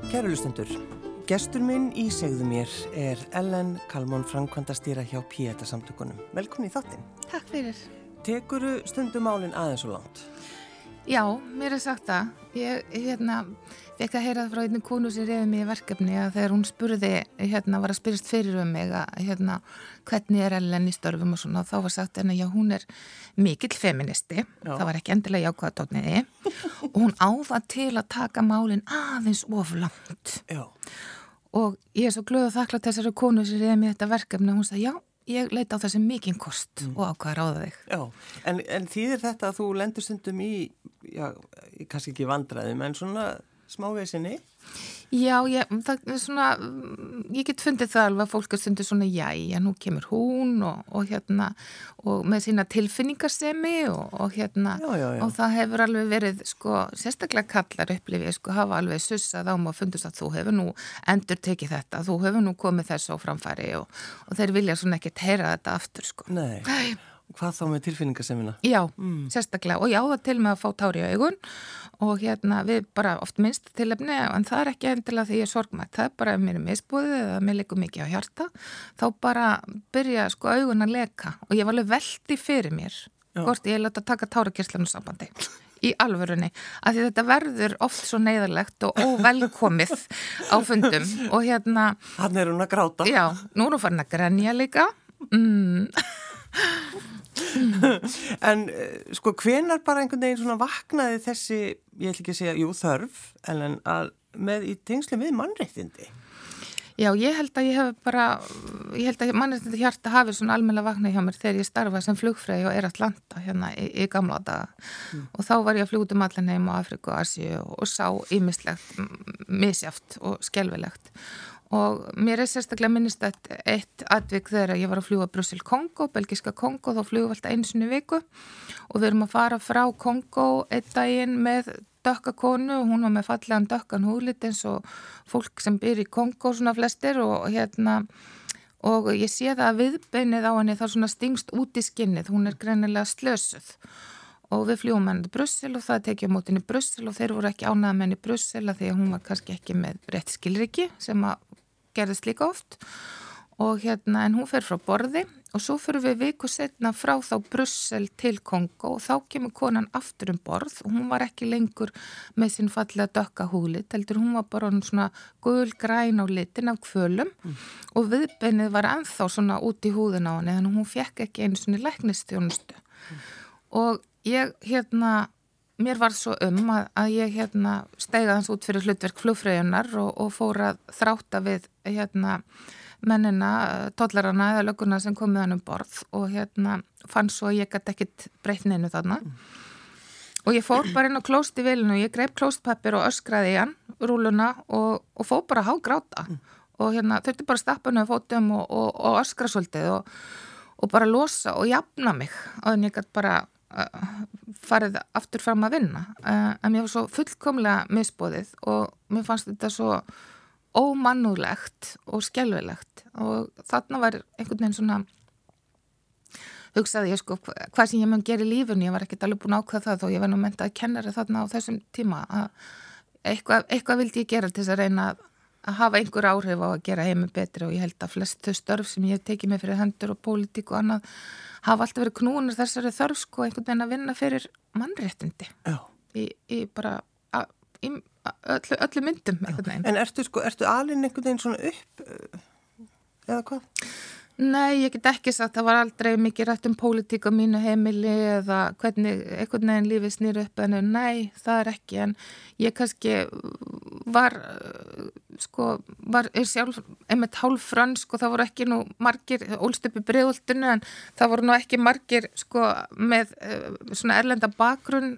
Kæru hlustendur, gestur minn í Segðu mér Ellen Kalmon, framkvæmdastýra hjá Pieta-samtökunum. Velkomin í þáttinn. Takk fyrir. Tekuru stundum málin aðeins og langt? Já, mér sagt það. Ég fekk að heyra frá einni konu sem reyði mig í verkefni að þegar hún spurði, var að spyrjast fyrir mig að hvernig Ellen í störfum og svona, þá var sagt henni, já, hún mikill feministi, það var ekki endilega jákvæða tónniði og hún áða til að taka málin aðeins of langt. Já. Og ég svo glöð og þakklátt þessari konu sem reyði mig þetta verkefni og hún sagði, já, ég leita á þessi mikinn kost og ákvað að ráða þig. Já, en þýðir þetta að þú lendur stundum í, kannski ekki vandræðum, en svona smávesinni? Já, ég get fundið það alveg að fólk stundur svona, nú kemur hún og með sína tilfinningarsemi og það hefur alveg verið, sérstaklega kallar upplifið, hafa alveg sussað á mig og fundist að þú hefur nú endur tekið þetta, þú hefur nú komið þessu á framfæri og þeir vilja svona ekkert heyra þetta aftur, Nei. Hvað þá með tilfinningarsemina? Já, sérstaklega og ég á það til með að fá tár í augun og við bara oft minnst tilefni en það ekki endilega því ég sorgmætt, það bara ef mér misbúðið eða mér liggur mikið á hjarta þá bara byrja augun að leka og ég var alveg velti fyrir mér hvort ég láta taka tárakirslanu sambandi í alvörunni, af því þetta verður oft svo neyðarlegt og óvelkomið á fundum og Hann hún að gráta. Já, nú hún farin að grenja líka En hvenær bara einhvern veginn svona vaknaði þessi, ég ætla ekki að segja, þörf, en með í tengslum við mannréttindi? Já, ég held að mannréttindi hjarta hafi svona almennilega vaknað hjá mér þegar ég starfaði sem flugfreyja og Atlanta í gamla daga og þá var ég að fljúga allan heim á Afríku og Asíu og sá ýmislegt misjaft og skelfilegt. Og mér sérstaklega minnist eitt atvik þegar ég var að fljúga Brussel-Kongo, belgiska Kongo, þá fljúgum við alltaf einu sinni í viku og við erum að fara frá Kongo einn daginn með dökka konu og hún var með fallegan dökkan húðlit eins og fólk sem býr í Kongo svona flestir og ég sé það að viðbeinið á henni þá svona stingst út í skinnið, hún greinilega slösuð. Og við fljúum henni til Brussel og það tekið á mótinni í Brussel og þeir voru ekki ánægðir með henni í Brussel að því að hún var kannski ekki með rétt skilríki sem að gerðist líka oft og en hún fer frá borði og svo fyrir við viku setna frá þá Brussel til Kongo og þá kemur konan aftur borð og hún var ekki lengur með sín fallega dökka húðlit, heldur hún var bara svona gulgræn á litin af kvölum og viðbeinið var ennþá svona út í húðina á henni þannig hún fekk ekki einu svona læknisþjónustu og ég mér var svo að ég steiga hans út fyrir hlutverk flugfreyjunnar og fór að þrátta við mennina, tollarana eða lögguna sem kom með hann borð og fann svo að ég gæti ekkit breytt neinu þarna og ég fór bara inn á klóst í vilinu og ég greip klóstpappir og öskraði í hann, rúluna og fór bara að hágráta og þurfti bara að stappa henni á fótum og öskra svolítið og bara losa og jafna mig og þannig ég gæti bara farið aftur fram að vinna en mér var svo fullkomlega misboðið og mér fannst þetta svo ómannúðlegt og skelfilegt og þarna var einhvern veginn svona hugsaði ég hvað sem ég mun gera í lífinu, ég var ekkert alveg búin að ákveða það þó ég var nú menntað kennari þarna á þessum tíma að eitthvað vildi ég gera til þess að reyna að hafa einhver áhrif á að gera heimi betri og ég held að flest þau störf sem ég hef tekið mig fyrir hendur og pólitík og annað hafa alltaf verið knúnar þessari þörf einhvern veginn að vinna fyrir mannréttindi í bara í öllu myndum einhvern veginn. En ertu alin einhvern veginn svona upp eða hvað? Nei, ég get ekki sagt, það var aldrei mikið rætt pólitík á mínu heimili eða hvernig einhvern veginn lífið snýr upp en nei, það ekki en ég kannski var sjálf einmitt hálf frönsk og það voru ekki nú margir ólst upp í Breiðholtinu en það voru nú ekki margir með svona erlenda bakgrunn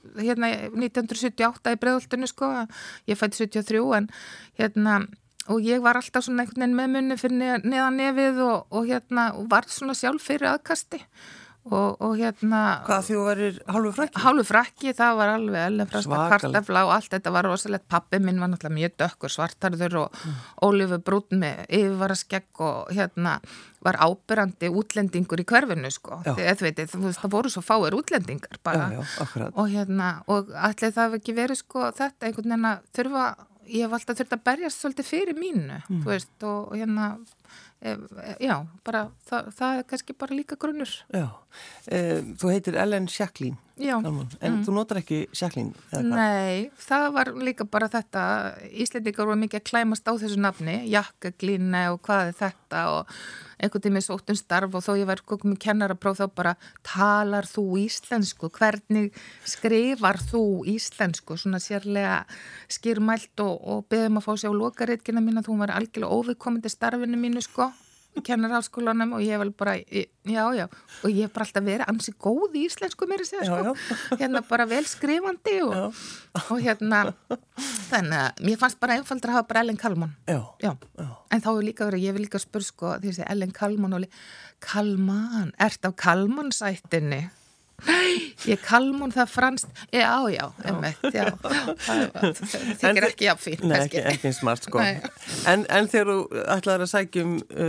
1978 í Breiðholtinu ég fætti 73 en og ég var alltaf svona einhvern veginn með munni fyrir neðan nefið og var svona sjálf fyrir aðkasti og Hvað því þú verir hálfu frakki? Hálfu frakki, það var alveg ellenfrasta kartafla og allt þetta var rosalegt. Pabbi minn var náttúrulega mjög dökkur, svartarður og ólífu brúnn með yfirvaraskegg og var áberandi útlendingur í hverfinu það voru svo fáir útlendingar bara já, og allir það ekki verið þetta einhvern veginn að þurfa ég hef alltaf þurft að berjast svolítið fyrir mínu, þú veist, og hérna, já, bara, það er kannski bara líka grunnur. Já, þú heitir Ellen Schaklin. Já. En þú notar ekki Schaklin? Nei, það var líka bara þetta, Íslendingar voru mikið að klæmast á þessu nafni, Jakkaglína og hvað er þetta og einhvern tími sótt starf og þó ég var komið kennarapróf þá bara talar þú íslensku, hvernig skrifar þú íslensku, svona sérlega skýrmælt og beðum að fá sér á lokaritkina mína, þú var algjörlega óviðkomandi starfinu mínu sko. Kennarháskólanum og ég vel bara, já, og ég hef bara alltaf verið ansi góð í íslensku meira segja, sko, hérna bara vel skrifandi og hérna, þannig að mér fannst bara einfaldur að hafa bara Ellen Kalman, já. En þá er líka verið, ég vil líka spyrja, sko, því að Ellen Kalman og Kalman, ert á Kalmansættinni? Nei, ég Kalmún það franskt, já, það þykir ekki jafnfínt. Nei, ekki smart, sko. En þegar þú ætlaðir að sækja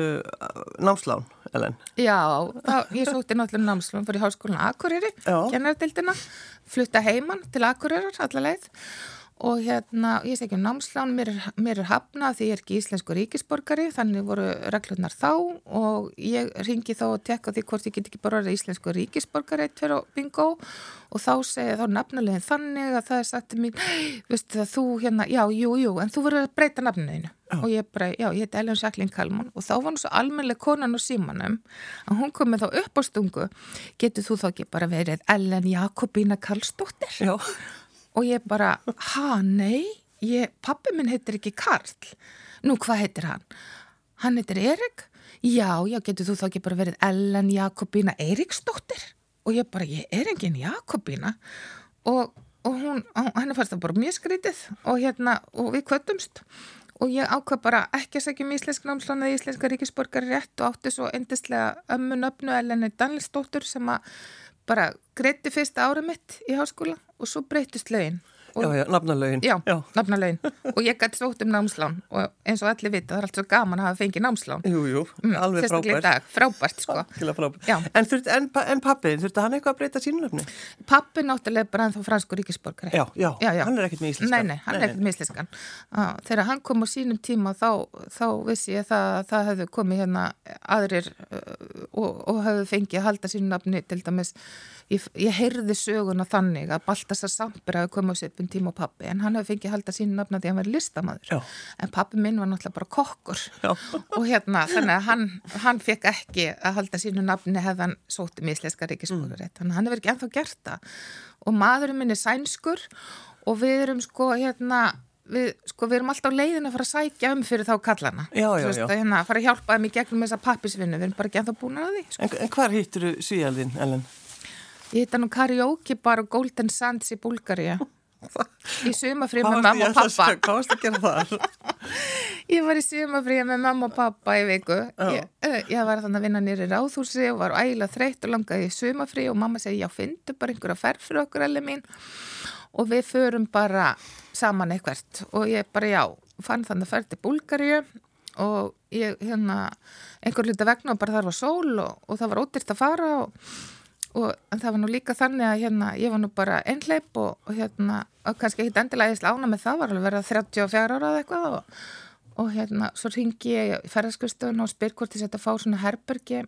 námslán, Ellen? Já, ég sótti náttúrulega námslán fyrir Háskólan Akureyri, kennaradeildina, flutta heiman til Akureyrar alla leið og hérna, ég sækja námslán, mér er hafnað því ég er ekki íslensku ríkisborgari, þannig voru reglurnar þá og ég ringi þá og tekka því hvort ég get ekki bara orðið íslensku ríkisborgari fyrir bingo og þá segi þá nafnulegin þannig að það er sagt til mín, veistu það þú hérna, já, jú, en þú verður að breyta nafnuleginu og ég bara, já, ég heiti Ellen Schaklin Kalman og þá var hún svo almennileg konan á símanum að hún kom með þá upp á stungu, getur þú þá ekki bara verið Ellen Jakobína Karlsdóttir? Já. Og ég bara, nei, pappi minn heitir ekki Karl. Nú, hvað heitir hann? Hann heitir Erik? Já, getur þú þá ekki bara verið Ellen Jakobína Eiríksdóttir? Og ég bara, ég er engin Jakobína. Og henni fannst það bara mjög skrítið og hérna, og við kvöttumst. Og ég ákvað bara ekki að segja íslensk námslán eða íslenska ríkisborgari rétt og átti svo endislega ömmunöfnu Ellen Danilsdóttur sem að bara greiddi fyrsta árið mitt í háskóla og svo breyttist lögin. Já, nafnalögin. Já, nafnalögin. Og ég gæti sótt námslán og eins og allir vita, það er allt svo gaman að hafa fengið námslán. Jú, alveg frábært. Frábært, sko. Frábært. En pappin, þurfti hann eitthvað að breyta sínu nafni? Pappin náttúrulega bara ennþá fransku ríkisborgari. Já, hann er ekkert með íslenskan. Nei, hann er ekkert með íslenskan. Þegar hann kom á sínum tíma þá vissi ég það hefðu komið hérna aðrir og hefðu fengið að halda sínu nafni til dæmis. Ég heyrði söguna þannig að Baltasar Samper hafi komið á svipum tíma og pappi en hann hefði fengið að halda sínu nafna því að hann var listamaður. Já. En pappi minn var náttúrulega bara kokkur og hérna þannig að hann fekk ekki að halda sínu nafni hefði hann sótt íslenska ríkisborgararétt. Þannig að hann hefur ekki ennþá gert það og maðurinn minn er sænskur og við erum við erum alltaf leiðin að fara að sækja fyrir þá kallana. Já. Hérna, fara að hjálpa þeim í gegnum þessa pappisvinnu, við erum bara ekki ennþá búin að því. Sko. En hvar hittir þú svíaldin, Ellen? Ég hitt hann karaoke bar og Golden Sands í Búlgaríu. Í sumafríi með mamma og pappa. Hvað varst að gera þar? Ég var í sumafríi með mamma og pappa í viku. Ég var þannig að vinna nýri ráðhúsi og var ægilega þreytt og langaði í sumafríi og mamma segi, já, finndu bara einhverja ferð fyrir okkur, Elli mín. Og við förum bara saman eitthvert. Og ég bara, já, fann þannig að ferð til Búlgaríu og ég, einhver hluta vegna og bara þar var sól og það var ódýrt að fara en það var nú líka þannig að ég var nú bara einhleip og kannski ekki endilega ég ána með það var alveg verið 34 ára eða eitthvað og svo ringi ég í ferðaskrifstofuna og spyr hvort ég setja að fá svona herbergi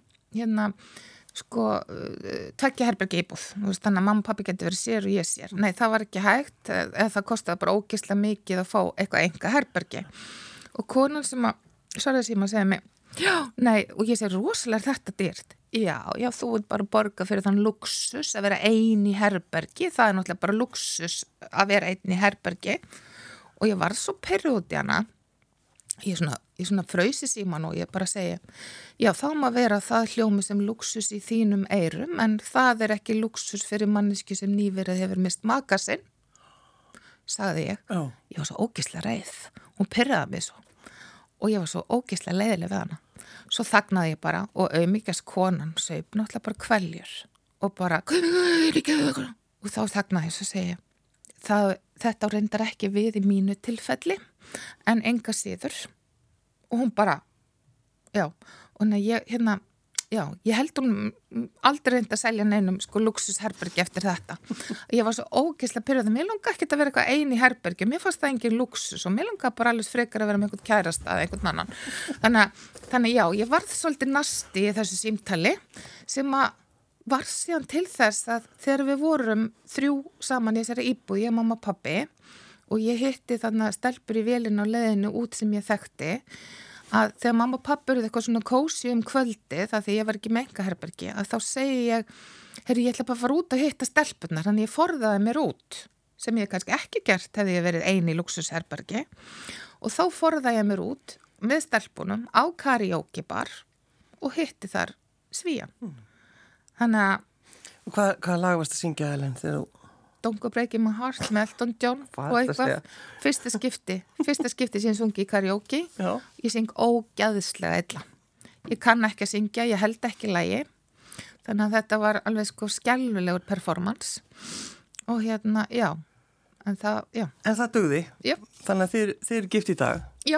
tveggja herbergi íbúð þannig að mamma og pappi getur verið sér og ég sér nei það var ekki hægt eða það kostaði bara ógeðslega mikið að fá eitthvað enga herbergi og konan sem að svaraði síma segði mig já, nei, og ég segi rosalega þetta dýrt já, þú ert bara að borga fyrir þann luxus að vera ein í herbergi það er náttúrulega bara luxus að vera ein í herbergi og ég var svo pirruð út í hana ég svona frausi síman og ég bara segi já, þá má vera það hljómi sem luxus í þínum eyrum en það er ekki luxus fyrir manneski sem nýverið hefur mist maka sinn sagði ég ég var svo ógeðslega reið hún pirraði mig svo og ég var svo ógeðslega leiðileg við hana. Svo þagnaði ég bara og auðmíkjast konan saup náttúrulega bara kveljur og bara og þá þagnaði ég svo segi þetta reyndar ekki við í mínu tilfelli en enga síður og hún bara já og ég Já, ég held hún aldrei reyndi að selja neinum sko luxusherbergi eftir þetta. Ég var svo ógeðslega pirruð að mér langa ekki að vera eitthvað ein í herbergi, mér fannst það engin luxus og mér langa bara alveg frekar að vera með einhvern kærasta eða einhvern annan. Þannig já, ég varð svolítið nasti í þessu símtali sem að var síðan til þess að þegar við vorum 3 saman í þessari íbúð, ég, mamma og pabbi, og ég hitti þannig stelpur í vélinu á leiðinu út sem ég þekkti, að þegar mamma og pappi eruð eitthvað svona kósi kvöldi, það því ég var ekki með einkaherbergi, að þá segi ég, ég ætla bara að fara út að hitta stelpurnar, þannig ég forðaði mér út, sem ég kannski ekki gert hefði ég verið ein í luxusherbergi, og þá forðaði ég mér út með stelpunum á karaoke bar og hitti þar Svían. Þannig að... Hvað lag varst að syngja, Ellen, þegar þú... Don't Go Breaking My Heart með Elton John og eitthvað. Fyrsta skipti sem ég sungi í karaoke. Já. Ég syng ógæðislega illa. Ég kann ekki að syngja, ég held ekki lagi. Þannig að þetta var alveg sko skelfilegur performance. Og já. En það dugði? Já. Þannig að þið eru gift í dag? Já.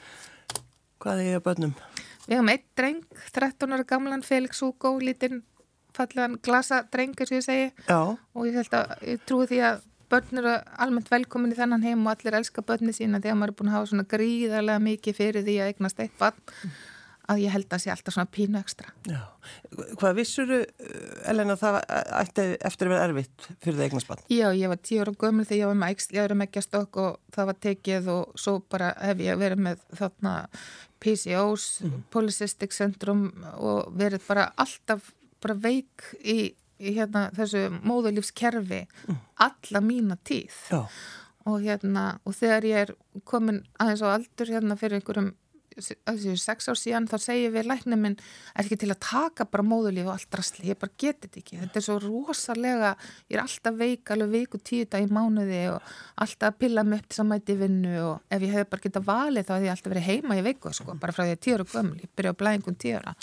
Hvað er börnum? Við hefum 1 dreng, 13 ára gamlan, Felix Hugo, lítinn fallegan glasadreng, eins og ég segi. Já. Og ég trúi því að börn eru almennt velkomin í þennan heim og allir elska börni sína þegar maður er búin að hafa svona gríðarlega mikið fyrir því að eignast eitt barn, að ég held að sé alltaf svona pínu ekstra. Já. Hvað vissuru, Ellen, að það ætti eftir að vera erfitt fyrir það eignast barn? Já, ég var 10 ára gömul þegar ég var með æxljaðurumeggjastokk og það var tekið og svo bara hef ég verið með þarna PCOS, Polycystic Syndrome og verið bara alltaf bara veik í þessu móðurlífskerfi alla mína tíð. Já. Og þegar ég er komin aðeins á aldur fyrir einhverjum 6 ár síðan, þá segir við læknir minn, er ekki til að taka bara móðurlíf og allt drasli, ég bara geti þetta ekki. Þetta er svo rosalega, ég er alltaf veik, alveg viku 10 daga í mánuði og alltaf að pilla mig upp til að mæti vinnu og ef ég hef bara getað valið þá hefði ég alltaf verið heima í viku, sko, bara frá því að 10 ára gömul, ég byrja á blæðingum 10 ára.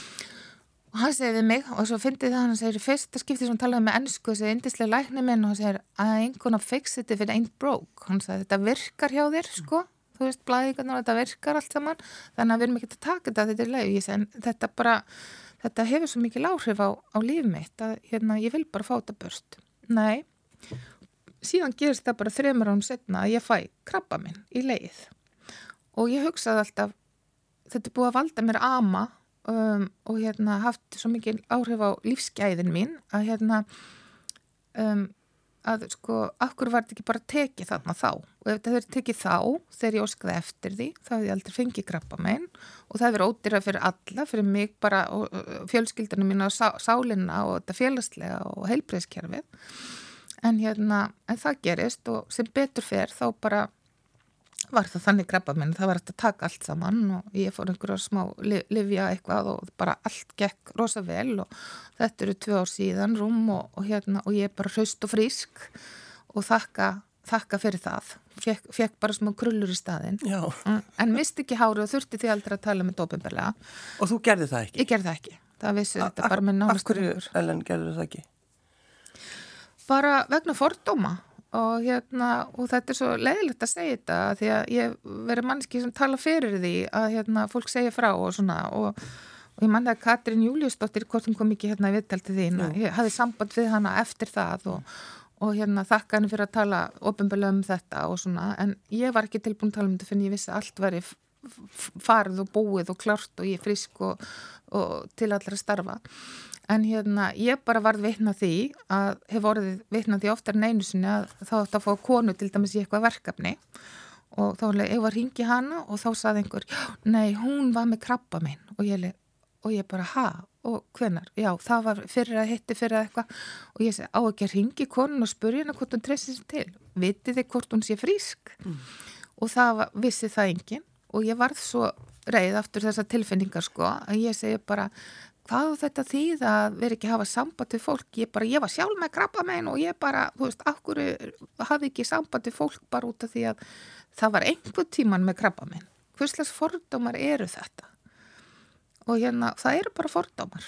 Og hann segir við mig, og svo fyndi það, hann segir, fyrsta skipti sem hann talaði með ensku, þessi yndislega læknir minn, og hann segir, I ain't gonna fix it if it ain't broke. Hann sagði, þetta virkar hjá þér, sko, þú veist, blæðingarnar, þetta virkar allt saman, þannig að við erum ekki að taka þetta er leið. Ég segi, en þetta hefur svo mikil áhrif á líf mitt, að ég vil bara fá þetta burt. Nei, síðan gerist það bara 3 árum setna að ég fæ krabbamein í leið. Og ég hugsaði alltaf, þetta er búið að valda mér ama, og haft svo mikil áhrif á lífsgæðin mín að sko, akkur var þetta ekki bara tekið þarna þá og ef þetta hefur tekið þá þegar ég óskaði eftir því, þá hefði ég aldrei fengið krabbamein og það hefur ódýrað fyrir alla, fyrir mig bara og fjölskyldunum mína og sálina og þetta félagslega og heilbrigðiskerfið en það gerist og sem betur fer þá bara var það þannig krabbamein, það var eftir að taka allt saman og ég fór einhverjar smá lyfja eitthvað og bara allt gekk rosa vel og þetta eru 2 ár síðan rúm og ég er bara hraust og frísk og þakka fyrir það. Fekk bara smá krullur í staðinn. Já. En misti ekki hári og þurfti því aldrei að tala með opinberlega. Og þú gerði það ekki? Ég gerði það ekki. Það vissi þetta bara með nánast. Af hverju, Ellen, gerði það ekki? Bara vegna fordóma. Og þetta er svo leiðilegt að segja þetta því að ég verið mannski sem tala fyrir því að fólk segja frá og svona og ég mann að Katrín Júlíusdóttir hvort hún kom ekki í viðtal til þín ég hafði samband við hana eftir það og þakka henni fyrir að tala opinberlega þetta og svona en ég var ekki tilbúin að tala þetta fyrir ég vissi að allt væri farið og búið og klárt og ég frisk og til allra starfa en ég bara varð vitna því að hef orðið vitna því oftar en einu sinni að þá átt að fá konu til dæmis í eitthvað verkefni og þá ég var hringi hana og þá saði einhver, nei hún var með krabbamein og ég bara og hvenar, já það var fyrir að eitthvað og ég segi á ekki að hringi konun og spurja hana hvort hún treysir sér til, vitið þið hvort hún sé frísk og það vissi það enginn og ég varð svo reið aftur þessar tilfinningar sko að ég segi bara hvað þetta þýð að vera ekki að hafa samband við fólk, ég var sjálf með krabbamein og ég bara, þú veist, akkur hafði ekki samband við fólk bara út af því að það var einhvern tíman með krabbamein. Hvurslags fordómar eru þetta? Og það eru bara fordómar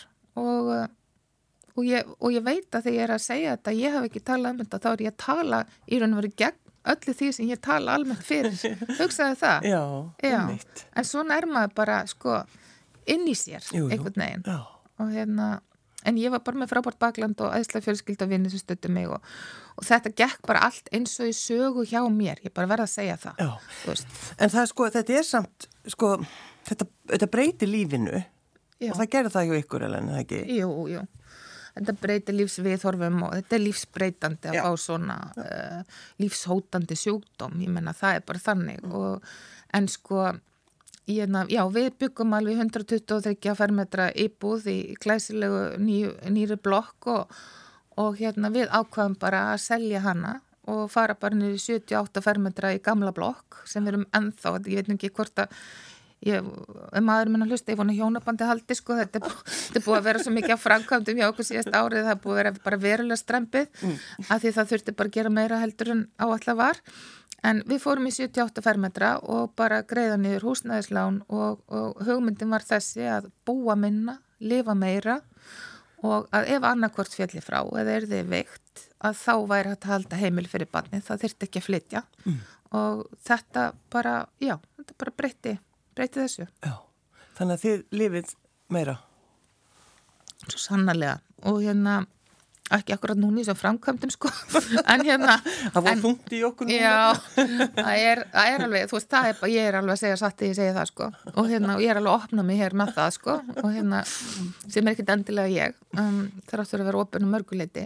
og ég veit að þegar ég er að segja þetta, ég hef ekki talað þetta, þá er ég að tala í raun og veru gegn öllu því sem ég tala almennt fyrir. Hugsaðu það? Já. En svona maður bara, sko, inn í sér einhvern veginn og en ég var bara með frábært bakland og æðslega fjölskyldu og vinni sem stöddu mig og þetta gekk bara allt eins og í sögu hjá mér, ég bara verð að segja það. Já, en það þetta samt, þetta breytir lífinu og það gerir það hjá ykkur, Ellen, það ekki? Jú. Þetta breytir lífsviðhorfum og þetta lífsbreytandi að fá svona lífshótandi sjúkdóm, ég menna það bara þannig en við byggum alveg 123 fermetra íbúð í glæsilegu nýri blokk og við ákvaðum bara að selja hana og fara bara niður í 78 fermetra í gamla blokk sem við erum ennþá, ég veit ekki hvort að maður minn að hlusta, ég vona hjónabandi haldi þetta er búið að vera svo mikið á framkvæmdum hjá okkur síðast árið, það er búið að vera bara verulega strempið af því það þurfti bara að gera meira heldur en áætla var en við fórum í 78 fermetra og bara greiða niður húsnæðislán og hugmyndin var þessi að búa minna, lifa meira og að ef annarkvort fjalli frá eða þið veikt að þá væri hægt að halda heimil fyrir barnið, það þyrfti ekki að flytja og þetta bara breytti þessu. Já, þannig að þið lifið meira? Svo sannarlega og ekki akkurat núna í þessum framkvæmdum en það var þungt í okkur núna. Já, það er alveg, þú veist, ég er alveg að segja satt þegar ég segi það og ég er alveg að opna mig hér með það og sem er ekkert endilega ég það áttur að vera opin mörguleiti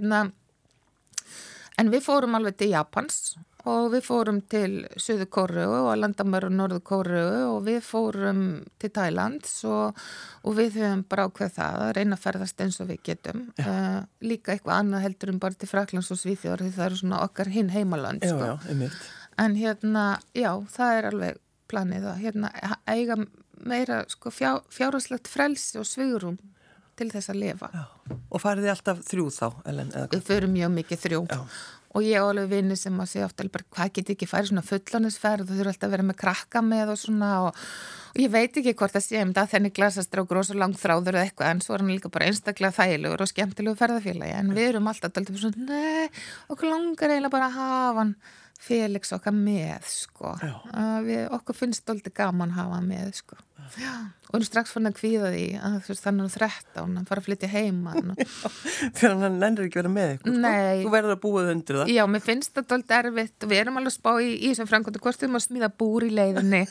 en við fórum alveg til Japans og við fórum til Suður Kóreu og landamæru Norður Kóreu og við fórum til Tælands og við höfum bara ákveð það að reyna að ferðast eins og við getum líka eitthvað annað heldur bara til Frakklands og Svíþjóðar því það eru svona okkar hinn heimalönd en það er alveg planið að eiga meira fjárhagslegt frelsi og svigrúm til þess að lifa. Og farið þið alltaf 3 þá, Ellen? Við förum mjög mikið 3 og ég alveg vinni sem að segja ofta bara hvað get ekki farið svona fullanisferð og þú þurfa alltaf að vera með krakka með og svona og ég veit ekki hvort að sé það þenni glasastrákur og svo langt þráður eða eitthvað en svo er hann líka bara einstaklega þægilegur og skemmtilegu ferðafélagi en við erum alltaf dálítið svona okkur langar eiginlega bara að hafa hann Felix okkar með okkur finnst dálítið gaman að hafa hann með og hann strax fann að kvíða því að þannig að 13 hann fara að flytja heima fyrir hann nennir ekki vera með ykkur þú verður að búið undir það já, mér finnst það dálítið erfitt og við erum alveg að spá í þessum framkvæmdu hvort við erum að smíða búr í leiðinni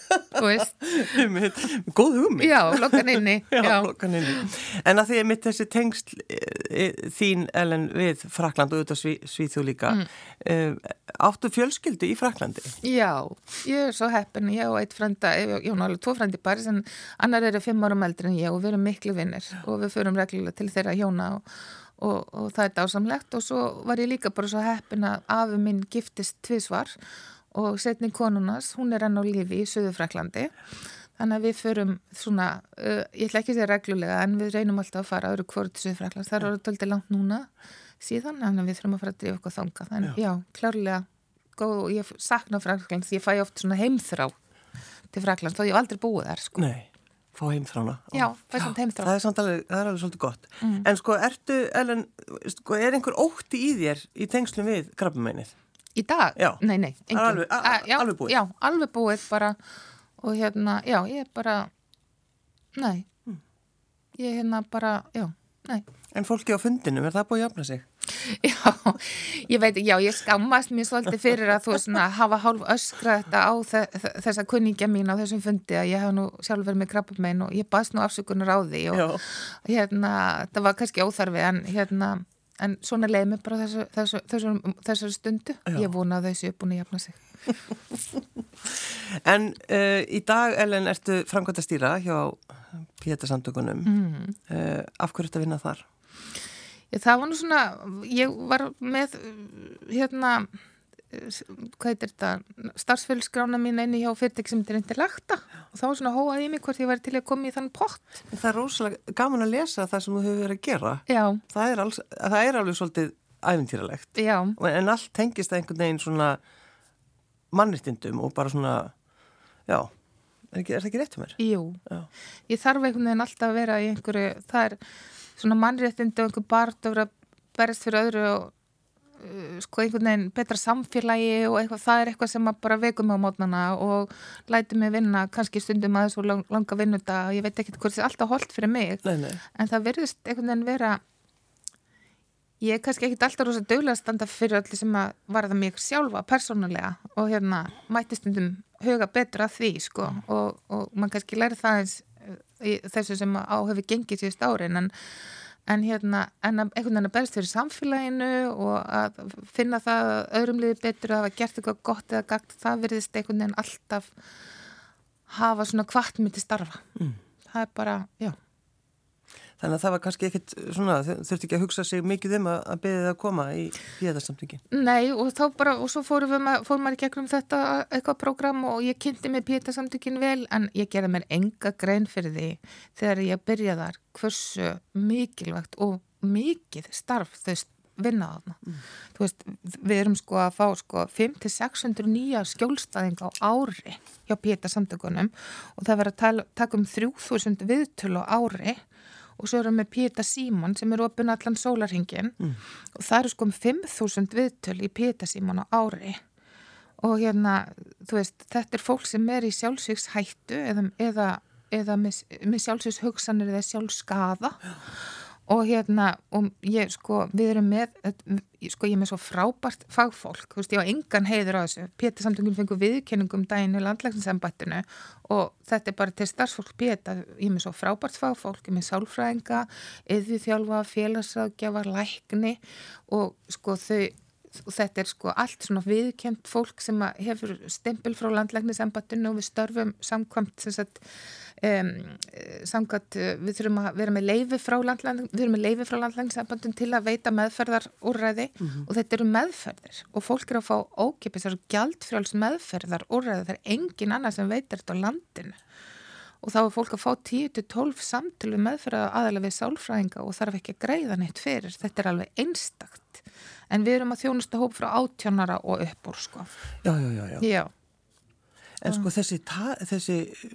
góð hugmynd já, lokkan inni en að því að mitt þessi tengsl þín, Ellen, við Frakkland og auðvitað Svíþjóð líka áttu fjölskyldu í Frakklandi? Já, ég er svo heppin ég og eitt frænda, ég var alveg 2 frændi bara sem annar eru 5 árum eldri en ég og við erum miklu vinnir og við förum reglulega til þeirra hjóna og það er dásamlegt og svo var ég líka bara svo heppin að afi minn giftist 2 og seinni konunars, hún er enn á lífi í Suður Frakklandi þannig að við förum svona, ég ætla ekki að segja reglulega en við reynum alltaf að fara öðru hvoru til Suður Frakklands, það eru dálítið langt núna síðan, þannig að við þurfum að fara að drífa okkur þangað, en já, klárlega góð og ég sakna Frakklands, ég fæ oft svona heimþrá til Frakklands, þó ég hef aldrei búið þar Nei, fá heimþrána Já, fæ samt heimþrá Það er alveg svolítið gott En ertu, Ellen, er einhver ótti í þér í tengslum við krabbameinið? Í dag? Já. Nei, engin Alveg búið? Já, alveg búið bara og já, ég bara nei ég bara, nei En fólki á fundinum, er það búið að jafna sig? Já, ég veit, ég skammast mér svolítið fyrir að þú svona hafa hálf öskrað þetta á þessa kunningja mín á þessum fundi að ég hef nú sjálf verið með krabbamein og ég baðst nú afsökunar á því og það var kannski óþarfi en svona leið mér bara þessari stundu. Já. Ég vona að þessu er búin að jafna sig. En í dag, Ellen, ertu framkvæmdastýra hjá Píetasamtökunum. Af hverju ertu að vinna þar? Það var nú svona, ég var með, hvað heitir þetta, starfsfélagsskrána mín inni hjá fyrirtæki sem þetta er Interlacta og þá var svona hóað í mig hvort ég væri til að koma í þann pott. Það er rosalega gaman að lesa það sem þú hefur verið að gera. Já. Það er alveg svolítið ævintýralegt. Já. En allt tengist það einhvern veginn svona mannréttindum og bara svona, er það ekki rétt hjá mér? Jú. Já. Ég þarf einhvern veginn alltaf að vera í einhverju, það er svona mannréttindi og einhver barð að vera berist fyrir öðru sko einhvern veginn betra samfélagi og eitthvað, það eitthvað sem bara vekum mig á mótnana og lætur mig vinna kannski stundum aðeins og langa vinnudag, ég veit ekki hvort það alltaf holdt fyrir mig, en það virðist einhvern veginn vera, ég kannski ekkit alltaf rosa duglega að standa fyrir öllu sem að varða mig sjálfa persónulega og mætti stundum huga betra að því sko og mann kannski læri það eins í þessu sem á hefur gengið síðust árin en en að einhvern veginn að berst fyrir samfélaginu og að finna það öðrum liði betur að hafa gert eitthvað gott eða gagt, það virðist einhvern veginn alltaf hafa svona hvatmið til starfa. Það bara, já. Þannig að það var kannski ekkit svona, þurfti ekki að hugsa sig mikið að beðið að koma í Pieta-samtökin. Nei, og þá bara, og svo fór maður í gegnum þetta eitthvað prógram og ég kynnti mig Pieta-samtökin vel, en ég gerði mér enga grein fyrir því þegar ég byrjaði þar hversu mikilvægt og mikið starf þau vinna þarna. Þú veist, við erum sko að fá sko 500-600 nýja skjólstæðinga á ári hjá Pieta-samtökunum og það verður að taka 3000 viðtöl á ári. Og svo erum við Pieta Símon sem er opinn allan sólarhringin og það eru sko 5.000 viðtöl í Pieta Símon á ári og þú veist, þetta er fólk sem er í sjálfsvíkshættu eða með sjálfsvíkshugsanir eða sjálfskaða og og ég sko, við erum með sko ég er með svo frábært fagfólk, þú veist, ég á engan heiður á þessu, Pieta-samtökin fengu viðurkenningum daginn í landlæknisembættinu og þetta er bara til starfsfólk Pieta, ég er með svo frábært fagfólk, ég er með sálfræðinga, iðjuþjálfa, félagsráðgjafa, lækni og sko þetta er sko allt svona viðurkennt fólk sem hefur stempil frá landlæknisembættinu og við störfum samkvæmt við þurfum að vera með leyfi frá landlæknisembættinu til að veita meðferðarúrræði og þetta eru meðferðir og fólk að fá ókeypis, það eru gjaldfrjáls meðferðarúrræði, það er engin annar sem veitir þetta á landinu og þá er fólk að fá 10-12 samtölu meðferðar aðalega við sálfræðinga og þarf ekki að greiða neitt fyrir, þetta er alveg einstakt en við erum að þjónusta hóp frá 18 ára og upp úr sko. Já. En sko þessi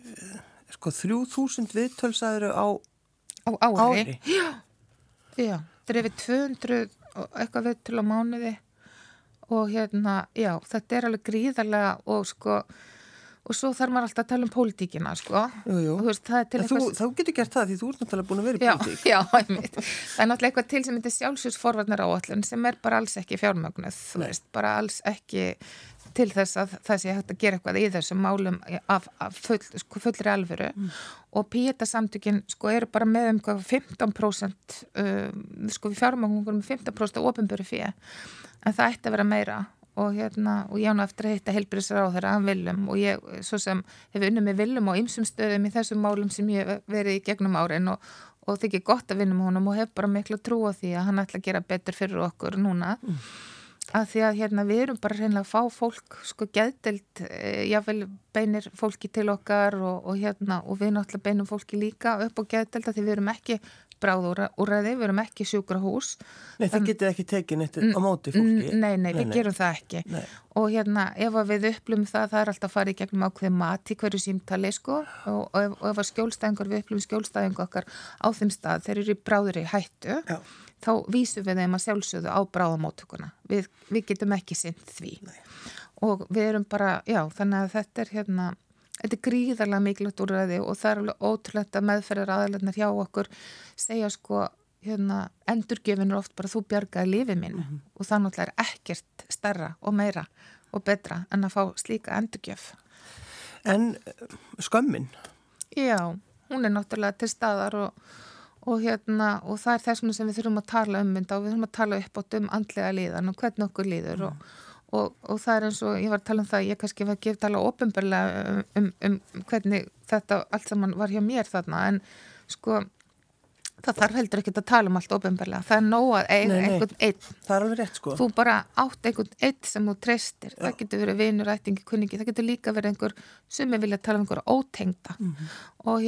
sko 3000 viðtölsaður á ári. Já, það er yfir 200 eitthvað viðtöl á mánuði og já, þetta er alveg gríðarlega og sko og svo þarf maður alltaf að tala pólitíkina sko. Jú. Þú veist, það er til Þá getur gert það því þú ert náttúrulega búin að vera í pólitík. Já, einmitt. Það er náttúrulega eitthvað til sem heitir sjálfsvíksforvarnaráætlun sem er bara alls ekki fjármögnuð, þú veist, bara alls ekki til þess að það sé hægt að gera eitthvað í þessum málum af fullri alvöru og Pieta-samtökin sko eru bara með 15% sko við fjármögnum með 15% af opinberu fé en það ætti að vera meira og ég án eftir að hitta heilbrigðisráðherra hann Willum og ég svo sem hef unnið með Willum á ýmsum stöðum í þessum málum sem ég hef verið í gegnum árin og þykir gott að vinna með honum og hef bara miklu trú á því að hann ætla að gera betur fyrir okkur núna að því að við erum bara reynilega að fá fólk sko geðdeild, jável beinir fólki til okkar og við náttúrulega beinum fólki líka upp á geðdeild að því við erum ekki bráðúrræði, við erum ekki sjúkrahús. Nei, það getið ekki tekið neitt á móti fólki. Nei, við gerum það ekki. Nei. Og ef við upplum það er alltaf að fara í gegnum ákveð mat í hverju símtali sko og ef að skjólstæðingar, við upplum skjólstæðingu okkar á þeim stað, þeir eru í bráðri hættu, þá vísum við þeim að sjálfsögðu á bráðamóttökuna. Við getum ekki sinnt því. Nei. Og við erum bara, þannig að þetta er þetta er gríðarlega mikilvægt úrræði og það er alveg ótrúlegt að meðferðar aðalarnar hjá okkur segja sko, endurgjöfin er oft bara þú bjargaði lífið mínu og það náttúrulega er ekkert stærra og meira og betra en að fá slíka endurgjöf. En skömmin? Já, hún er náttúrulega til staðar og það er þess sem við þurfum að tala mynda og við þurfum að tala upp átt andlega líðan og hvernig okkur líður og það er eins og ég var að tala það, ég kannski var ekki að tala opinberlega hvernig þetta allt saman var hjá mér þarna en sko það þarf heldur ekki að tala allt opinberlega, það er nóg að einhvern einn. Það er alveg rétt sko. Þú bara átt einhvern einn sem þú treystir, það getur verið vinur, ættingi, kunningi, það getur líka verið einhver sem vilja tala einhver ótengda og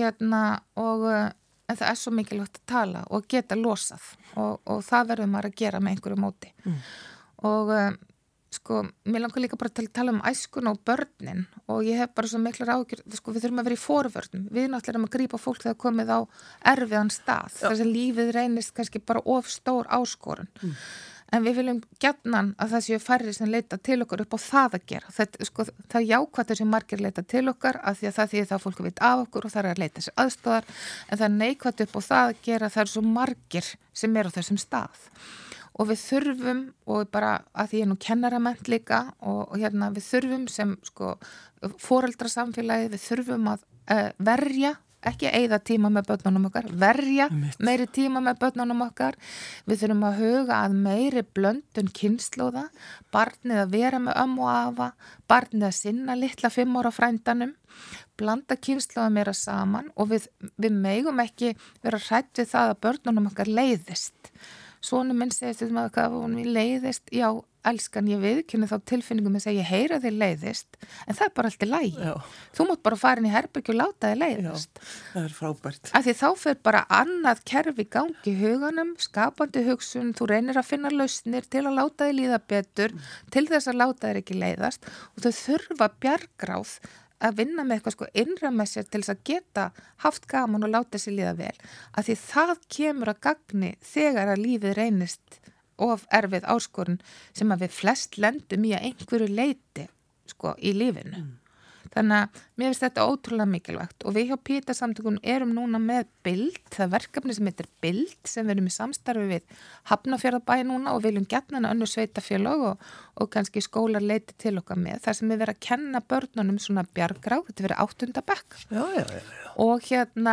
en það er svo mikilvægt að tala og geta losað og það verður maður að gera með einhverju móti og sko, mér langar líka bara til að tala æskun og börnin og ég hef bara svo miklar ágjör, sko, við þurfum að vera í forvörnum, við náttúrulega erum að grípa fólk þegar komið á erfiðan stað, þess að lífið reynist kannski bara of stór áskorun, en við viljum gjarnan að það séu færri sem leita til okkar upp á það að gera. Þetta, sko, það er jákvætt þessi margir leita til okkar af því að það þýðir það að fólk veit af okkur og það er að leita sér aðstoðar, en það er neikvætt upp á það að gera, það er svo margir sem er á þessum stað. Og við þurfum, og bara að því ég nú kennarament líka, og hérna við þurfum sem sko foreldrasamfélagi, við þurfum að verja, ekki eyða tíma með börnunum okkar, verja meiri tíma með börnunum okkar. Við þurfum að huga að meiri blöndun kynslóða, barnið að vera með ömmu og afa, barnið að sinna litla 5 ára frændanum, blanda kynslóða meira saman og við megum ekki vera hrædd við það að börnunum okkar leiðist. Svona minn segist að hvað hún leiðist, já, elskan, ég viðkynni þá tilfinningum að segja, ég heyra þér leiðist, en það er bara allt í lagi. Já. Þú mátt bara fara inn í herbergi og láta þér leiðist. Já, það er frábært. Af því þá fer bara annað kerfi gangi í huganum, skapandi hugsun, þú reynir að finna lausnir til að láta þér líða betur, til þess að láta þér ekki leiðast og þau þurfa bjargráð að vinna með eitthvað sko innra með sér til þess að geta haft gaman og láta sér líða vel. Af því það kemur að gagni þegar að lífið reynist of erfið áskorun sem að við flest lendum í að einhverju leiti sko í lífinu. Þannig að mér finnst þetta ótrúlega mikilvægt og við hjá Píeta-samtökunum erum núna með BILD, það er verkefni sem heitir BILD sem við erum í samstarfi við Hafnarfjarðarbæ núna og viljum gjarnan önnur sveitafélög og kannski skólar leiti til okkar með. Það sem við verðum að kenna börnunum svona bjargráð, þetta verður 8. bekk. Já. Og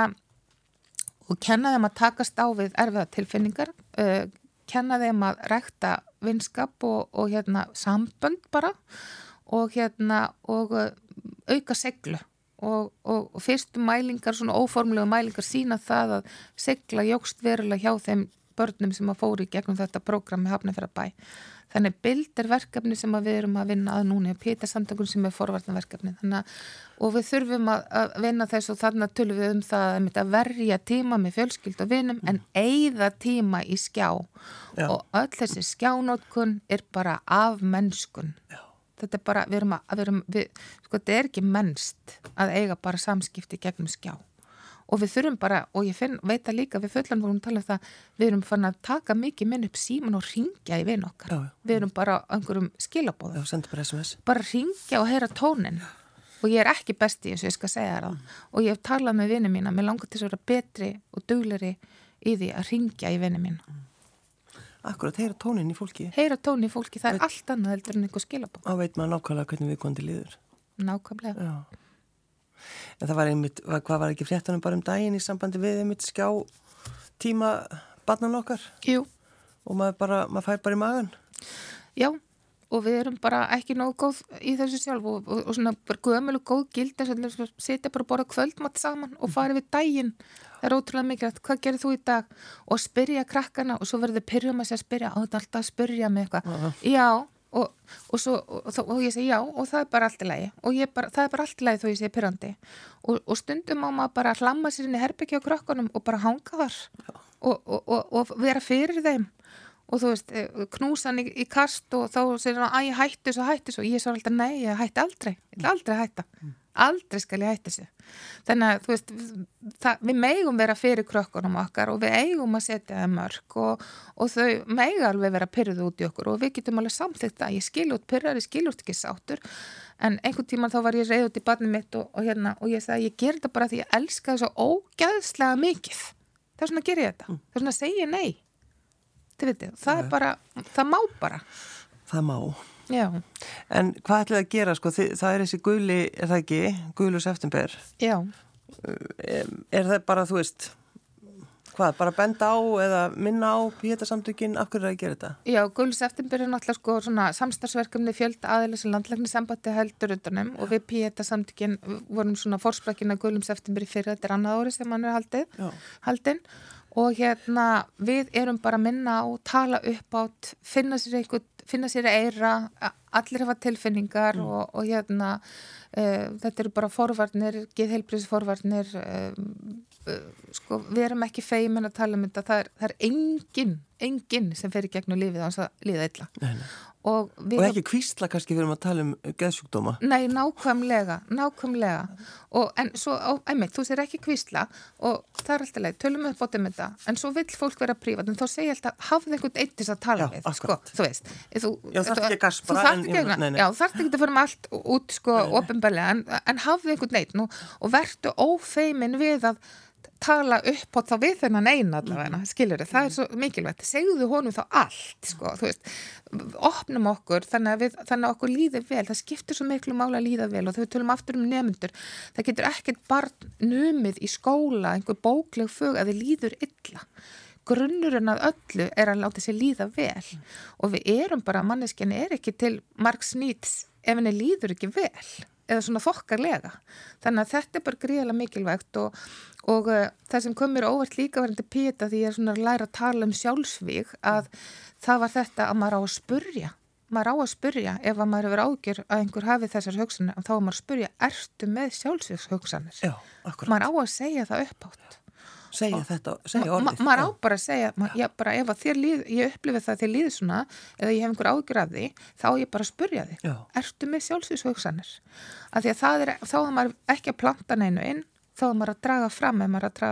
og kenna þeim að takast á við erfiða tilfinningar, kenna þeim að rækta vinskap og sambönd bara og auka seglu og fyrstu mælingar, svona óformlega mælingar sína það að segla jókst verulega hjá þeim börnum sem að fóru í gegnum þetta prógram með Hafnarfjarðarbæ. Þannig BILD er verkefni sem við erum að vinna að núna í Píeta-samtökunum sem er forvarnaverkefni. Og við þurfum að vinna þess og þarna tölum við það að verja tíma með fjölskyldu og vinum en eyða tíma í skjá. Já. Og öll þessi skjánótkun er bara af mennskun. Já. Þetta er bara, þetta er ekki mennst að eiga bara samskipti gegnum skjá. Og við þurfum bara, og ég veit að líka við fullan vorum að tala um það, við erum fann að taka mikið minn upp síman og ringja í vin okkar. Já. Við erum bara á einhverjum skilabóðum. Já, sendi bara SMS. Bara ringja og heyra tónin. Og ég er ekki besti eins og ég skal segja það. Og ég hef talað með vini mína, mér langar til að vera betri og duglegri í því að ringja í vini mína. Akkurat, heyra tónin í fólki. Heyra tónin í fólki, það er allt annað heldur en einhver skilabóð. Þá veit maður nákvæmlega hvernig viðkomandi líður. Nákvæmlega. Já. En það var einmitt, hvað var ekki fréttanum bara daginn í sambandi við einmitt skjá tíma barnan okkar? Jú. Og maður fær bara í magan? Já, og við erum bara ekki nógu góð í þessu sjálf og svona bara gömul og góð gild eins og setja bara að borða kvöldmatt saman og fara við daginn. Það er ótrúlega mikilvægt, hvað gerir þú í dag? Og spyrja krakkana og svo verður þau pyrrjum að spyrja, þetta er alltaf að spyrja mig eitthvað. Já, og ég segi já og það er bara allt í lagi og það er bara allt í lagi þó ég segi pyrrandi. Og stundum á maður bara að hlamma sér inn í herbergi á krökkunum og bara hanga þar og vera fyrir þeim. Og þú veist, knúsa hann í kast og þá segir hann, æ, hættu svo og ég svo alltaf, nei, ég hætti aldrei ég ætla aldrei að hætta, aldrei skal ég hætta þessu. Þannig að, þú veist, við megum vera fyrir krökkunum okkar og við eigum að setja það mörk og þau mega alveg vera pyrruð út í okkur og við getum alveg samþykkt að ég skil út pyrrar, ég skil út ekki sáttur en einhvern tímann þá var ég reið út í barnið mitt og ég sagði, ég ger þetta bara því ég elska það svo ógeðslega mikið. Það er svona að gera ég þetta. Það er svona að segja nei. Þið veitir, það er bara, það má bara. Það má. Já. En hvað ætlaði að gera, sko, það er þessi guli, er það ekki, gulu september? Já. Er það bara, þú veist, hvað, bara benda á eða minna á Píeta-samtökin, af hverju er það að gera þetta? Já, gulu september er náttúrulega sko svona samstarfsverkefni fjölda aðeila sem landlæknisembættið heldur utanum og við Píeta-samtökin vorum svona forsprakkin að gulum september í fyrra, þetta er annað ári sem hann er haldinn. Og við erum bara að minna á, tala upp átt, finna sér eira, allir hafa tilfinningar og þetta eru bara forvarnir, geðheilbrigðisforvarnir, sko, við erum ekki feimin að tala um þetta, það er enginn sem fer í gegnum lífið á þess að líða illa. Nei. Og ekki hvísla kannski við erum að tala geðsjúkdóma. Nei, nákvæmlega. En svo, einmitt, þú sér ekki hvísla og það alltaf leið, tölum upp á þetta, en svo vill fólk vera prívat, en þá segja alltaf, hafðu einhvern eitt til að tala við, sko, þú veist. Já, þarf ekki að gaspra. Já, þarf ekki að fara með allt út, sko, opinberlega, en hafðu einhvern eitt og vertu ófeimin við að tala upp á þá við þennan eina allavega, skilur þið, það svo mikilvægt segðu honum þá allt, sko þú veist, opnum okkur þannig að okkur líði vel, það skiptir svo miklu máli að líða vel og þau tölum aftur nemendur, það getur ekkert barn numið í skóla, einhver bókleg fög að þið líður illa grunnurinn að öllu að láta sér líða vel og við erum bara, manneskjan ekki til margs nýts ef henni líður ekki vel eða svona þokkarlega. Þannig að þetta bara gríðarlega mikilvægt og það sem kom mér óvart líka varandi Píeta því ég svona að læra að tala sjálfsvíg að það var þetta að maður á að spurja. Maður á að spurja ef að maður hefur ágjör að einhver hafi þessar hugsanir og þá maður að spurja, ertu með sjálfsvígshugsanir? Já, akkurat. Maður á að segja það upphátt. Segja orðið. Maður á bara að segja, bara ef að ég upplifi það að þér líður svona eða ég hef einhver ágjör af því, þá ég bara að spurja þig. Já. Ertu með sjálfsvígshugsanir? Af því að þá er maður ekki að planta neinu inn, þá er maður að draga fram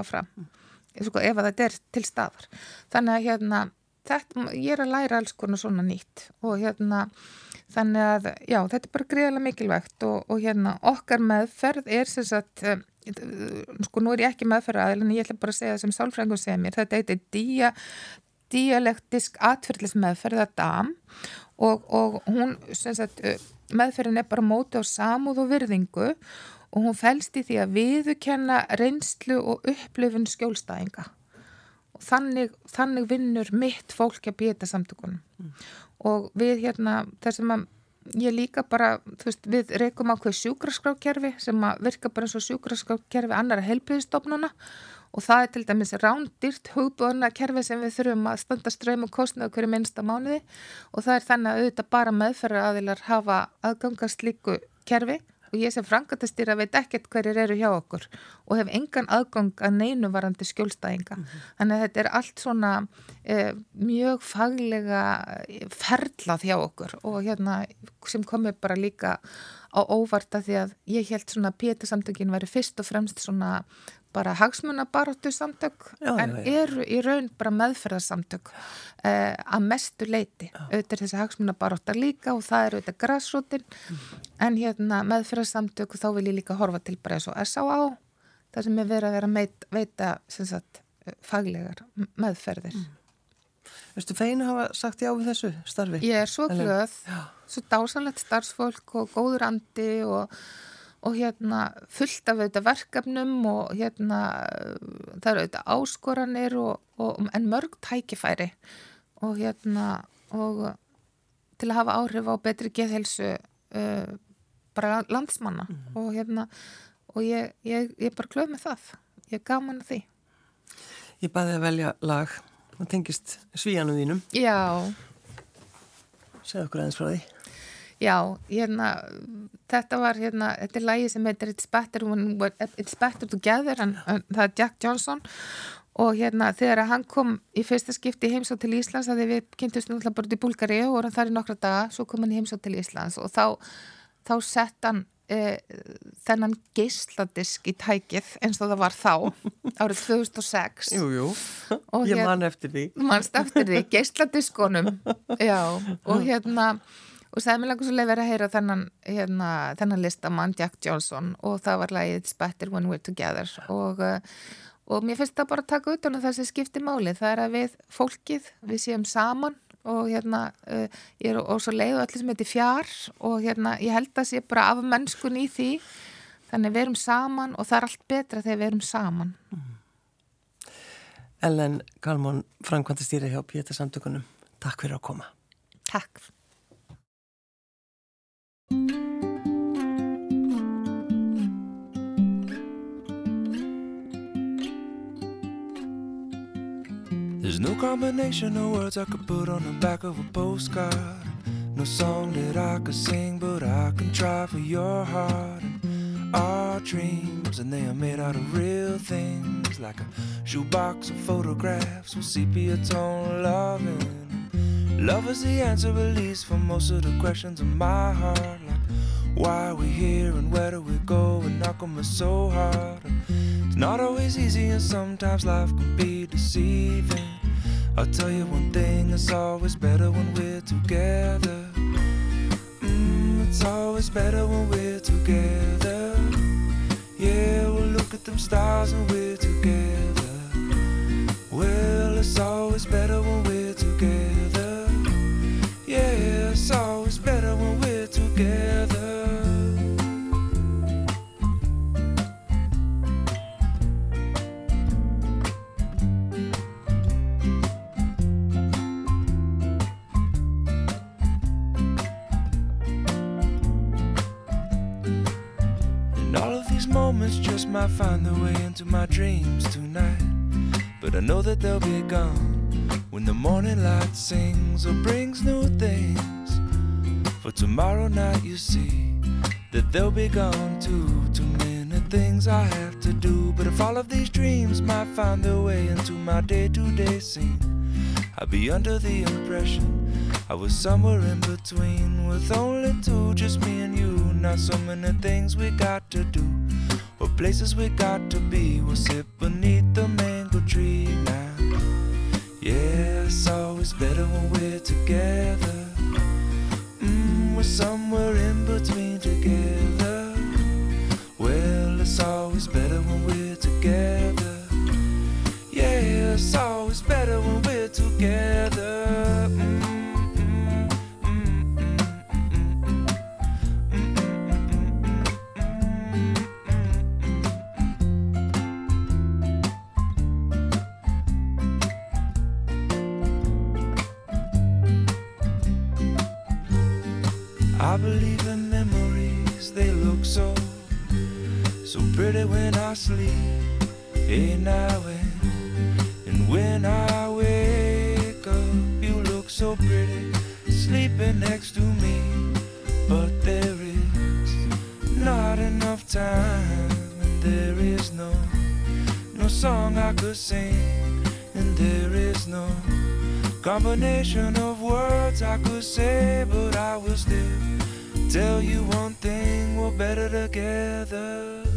ef að þetta er til staðar. Þannig að ég er að læra alls konar svona nýtt og þannig að já, þetta er bara gríðarlega mikilvægt og okkar meðferð er sem sagt sko nú er ég ekki meðferðaraðili en ég ætla bara að segja það sem sálfræðingur segir mér, þetta heitir dialektisk atferlismeðferð eða DAM og hún sem sagt meðferðin er bara móti á samúð og virðingu og hún felst í því að viðurkenna reynslu og upplifun skjólstæðinga og þannig vinnur mitt fólk að Píeta samtökunum og við þessum að ég líka bara, þú veist, við rekum ákveð sjúkraskrákerfi sem að virka bara eins og sjúkraskrákerfi annara heilbrigðisstofnana og það er til dæmis rándýrt hugbúðunarkerfi sem við þurfum að standa straum og kostnaður hverju minnsta mánuði og það er þannig að auðvitað bara meðferðaraðilar hafa aðgangast slíku kerfi og ég sem framkvæmdastýra veit ekkert hverjir eru hjá okkur og hef engan aðgang að neinu varandi skjólstæðinga. Þannig að þetta er allt svona mjög faglega ferlað hjá okkur og sem komið bara líka á óvart að því að ég hélt svona Píeta samtökin væri fyrst og fremst svona bara hagsmunabaráttu samtök en eru í raun bara meðferðarsamtök að mestu leyti auðvitað þessi hagsmunabaráttar líka og það auðvitað grassrútin en meðferðarsamtök þá vil ég líka horfa til bara eins og S.A.A. það sem er verið að vera veita sem sagt faglegar meðferðir Veistu feinu hafa sagt já við þessu starfi? Ég er svo glöð, svo dásanlegt starfsfólk og góður andi og fullt af auðvitað verkefnum og það eru auðvitað áskoranir en mörg tækifæri og til að hafa áhrif á betri geðheilsu bara landsmanna og ég bara glöð með það, ég gaman að því. Ég baði að velja lag og tengist svíjanum þínum. Já. Segðu okkur aðeins frá því. Já, þetta var þetta er lagi sem heitir It's Better Together en það er Jack Johnson og þegar hann kom í fyrsta skipti í heimsókn til Íslands að við kynntumst náttúrulega bara út í Búlgaríu og vorum þar í nokkra daga, svo kom hann í heimsókn til Íslands og þá sett hann þennan geisladisk í tækið eins og það var þá árið 2006 Jú, ég man eftir því Manst eftir því, geisladiskonum Já, og sagði mér langar svo leið verið að heyra þennan listamann Jack Johnson og það var lagið It's Better When We're Together og mér finnst það bara að taka utan á það sem skiptir máli, það er að við fólkið, við séum saman og ég er og svo leið og allir sem heitir fjár og ég held að sé bara af mennskun í því þannig við erum saman og það er allt betra þegar við erum saman Ellen Kalmon, framkvæmdastýra hjá Píeta samtökunum, takk fyrir að koma Takk There's no combination of words I could put on the back of a postcard No song that I could sing but I can try for your heart and our dreams And they are made out of real things Like a shoebox of photographs with sepia tone loving Love is the answer, at least, for most of the questions in my heart. Like, why are we here and where do we go? And how come it's so hard? It's not always easy and sometimes life can be deceiving. I'll tell you one thing, it's always better when we're together. It's always better when we're together. Yeah, we'll look at them stars and we're together. Well, it's always better when we're together. Yeah, it's always better when we're together. And all of these moments just might find their way into my dreams tonight. But I know that they'll be gone when the morning light sings or brings new things. For tomorrow night you see that they'll be gone too. Too many things I have to do. But if all of these dreams might find their way into my day-to-day scene, I'd be under the impression I was somewhere in between, with only two, just me and you. Not so many things we got to do or places we got to be. We'll sit beneath the mango tree now. Yeah, it's always better when we're together. We're somewhere in between together. Well, it's always better when we're together. Yeah, it's always better when we're together. I believe in memories, they look so pretty when I sleep. Hey, now and when I wake up, you look so pretty, sleeping next to me. But there is not enough time, and there is no song I could sing, and there is no combination of words I could say, but I will still tell you one thing, we're better together.